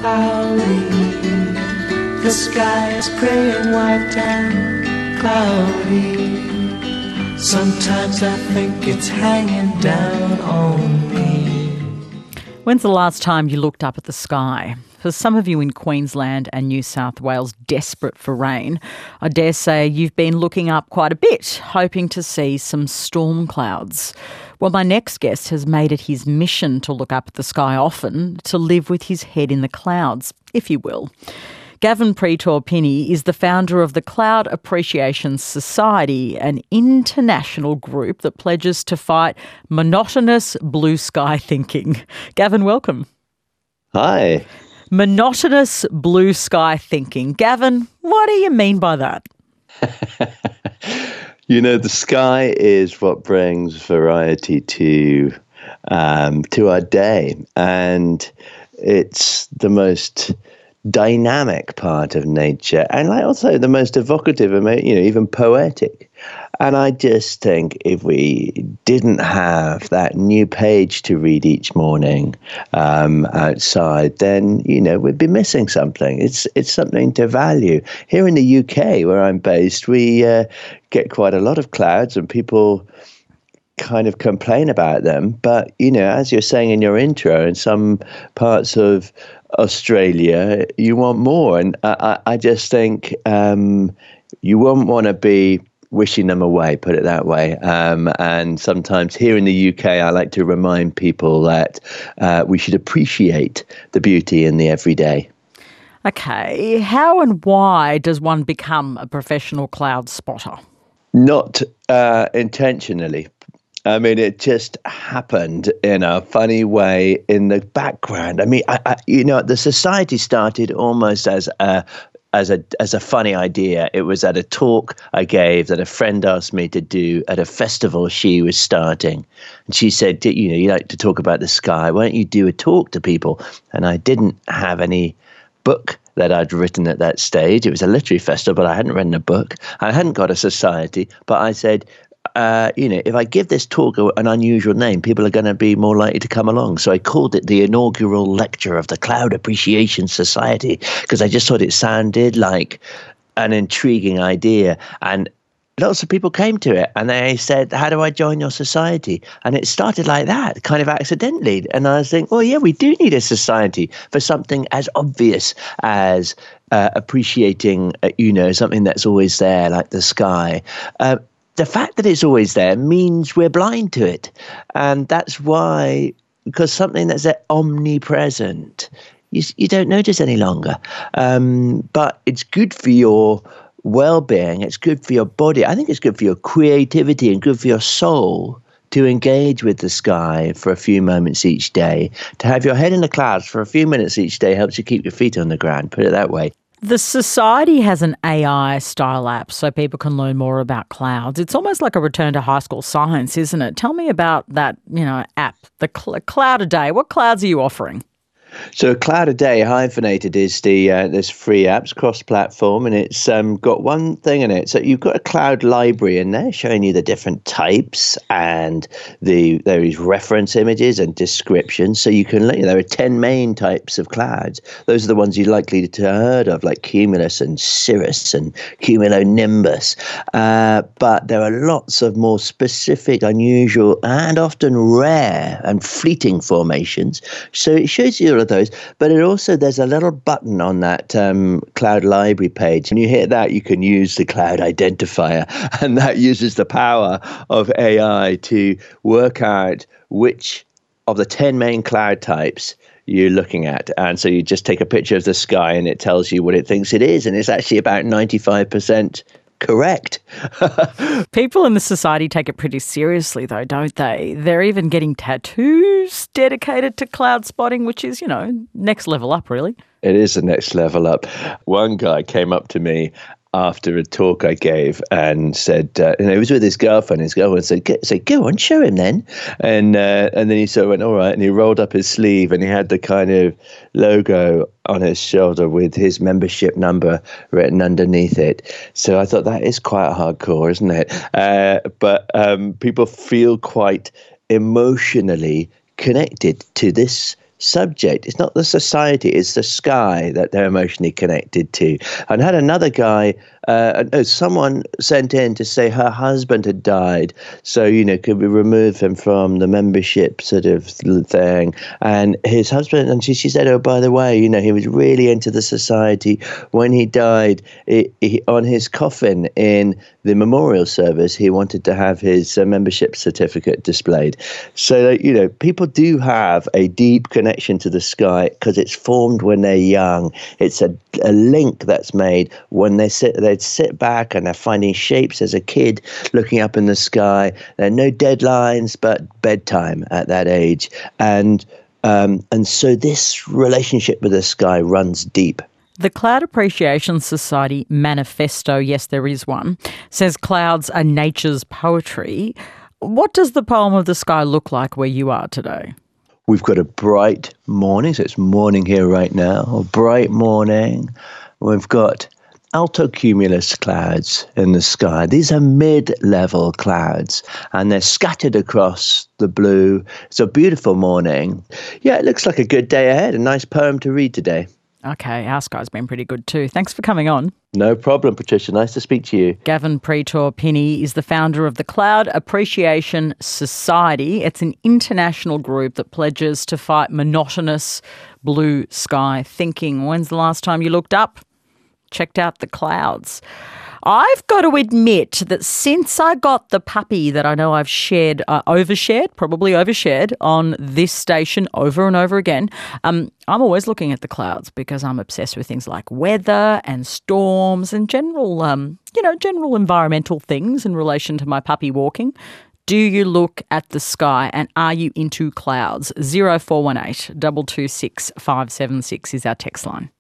cloudy. The sky is grey and white and cloudy. Sometimes I think it's hanging down on me. When's the last time you looked up at the sky? For some of you in Queensland and New South Wales desperate for rain, I dare say you've been looking up quite a bit, hoping to see some storm clouds. Well, my next guest has made it his mission to look up at the sky often, to live with his head in the clouds, if you will. Gavin Pretor-Pinney is the founder of the Cloud Appreciation Society, an international group that pledges to fight monotonous blue sky thinking. Gavin, welcome. Hi. Monotonous blue sky thinking. Gavin, what do you mean by that? The sky is what brings variety to our day, and it's the most dynamic part of nature, and also the most evocative, even poetic. And I just think if we didn't have that new page to read each morning outside, then we'd be missing something. It's something to value. Here in the UK, where I'm based, we get quite a lot of clouds, and people kind of complain about them. But as you're saying in your intro, in some parts of Australia, you want more. And I just think you won't want to be wishing them away, put it that way. And sometimes here in the UK, I like to remind people that we should appreciate the beauty in the everyday. Okay, how and why does one become a professional cloud spotter? Not intentionally. It just happened in a funny way in the background. The society started almost as a funny idea. It was at a talk I gave that a friend asked me to do at a festival she was starting. And she said, you like to talk about the sky. Why don't you do a talk to people? And I didn't have any book that I'd written at that stage. It was a literary festival, but I hadn't written a book. I hadn't got a society, but I said, if I give this talk an unusual name, people are going to be more likely to come along. So I called it the inaugural lecture of the Cloud Appreciation Society, because I just thought it sounded like an intriguing idea. And lots of people came to it and they said, how do I join your society? And it started like that, kind of accidentally. And I was thinking, well, yeah, we do need a society for something as obvious as appreciating, something that's always there, like the sky. The fact that it's always there means we're blind to it. And that's why, because something that's omnipresent, you don't notice any longer. But it's good for your well-being. It's good for your body. I think it's good for your creativity and good for your soul to engage with the sky for a few moments each day. To have your head in the clouds for a few minutes each day helps you keep your feet on the ground, put it that way. The Society has an AI-style app so people can learn more about clouds. It's almost like a return to high school science, isn't it? Tell me about that, app, the Cloud a Day. What clouds are you offering? So Cloud a Day, hyphenated, is this free apps cross-platform, and it's got one thing in it. So you've got a cloud library in there showing you the different types, and there is reference images and descriptions. So you can there are 10 main types of clouds. Those are the ones you're likely to have heard of, like cumulus and cirrus and cumulonimbus. But there are lots of more specific, unusual, and often rare and fleeting formations. So it shows you all of those, but there's a little button on that cloud library page. When you hit that, you can use the cloud identifier, and that uses the power of AI to work out which of the 10 main cloud types you're looking at. And so you just take a picture of the sky and it tells you what it thinks it is, and it's actually about 95% correct. People in the society take it pretty seriously, though, don't they? They're even getting tattoos dedicated to cloud spotting, which is, next level up, really. It is the next level up. One guy came up to me after a talk I gave and said, he was with his girlfriend. His girlfriend said, go on, show him then. And then he sort of went, all right. And he rolled up his sleeve and he had the kind of logo on his shoulder with his membership number written underneath it. So I thought that is quite hardcore, isn't it? But people feel quite emotionally connected to this subject. It's not the society, it's the sky that they're emotionally connected to. And I had another guy, someone sent in to say her husband had died, so, could we remove him from the membership sort of thing? And his husband, and she said, oh, by the way, he was really into the society. When he died, on his coffin in the memorial service, he wanted to have his membership certificate displayed. So, people do have a deep connection to the sky because it's formed when they're young. It's a link that's made when they sit back and they're finding shapes as a kid looking up in the sky. There are no deadlines but bedtime at that age. And so this relationship with the sky runs deep. The Cloud Appreciation Society manifesto, yes, there is one, says clouds are nature's poetry. What does the poem of the sky look like where you are today? We've got a bright morning, so it's morning here right now, a bright morning. We've got altocumulus clouds in the sky. These are mid-level clouds, and they're scattered across the blue. It's a beautiful morning. Yeah, it looks like a good day ahead, a nice poem to read today. Okay, our sky's been pretty good too. Thanks for coming on. No problem, Patricia. Nice to speak to you. Gavin Pretor-Pinney is the founder of the Cloud Appreciation Society. It's an international group that pledges to fight monotonous blue sky thinking. When's the last time you looked up? Checked out the clouds? I've got to admit that since I got the puppy that I know I've overshared on this station over and over again, I'm always looking at the clouds because I'm obsessed with things like weather and storms and general environmental things in relation to my puppy walking. Do you look at the sky and are you into clouds? 0418 226 576 is our text line.